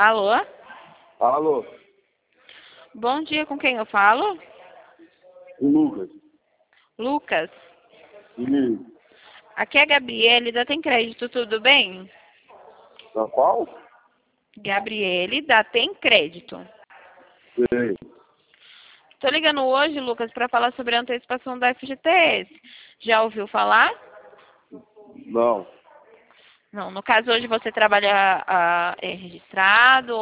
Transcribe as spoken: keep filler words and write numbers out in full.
Alô? Alô? Bom dia, com quem eu falo? O Lucas. Lucas. Sim. Aqui é a Gabriele, da Tem Crédito, tudo bem? Da qual? Gabriele, da Tem Crédito. Sei. Tô ligando hoje, Lucas, para falar sobre a antecipação da F G T S. Já ouviu falar? Não. Não, no caso hoje você trabalha ah, é registrado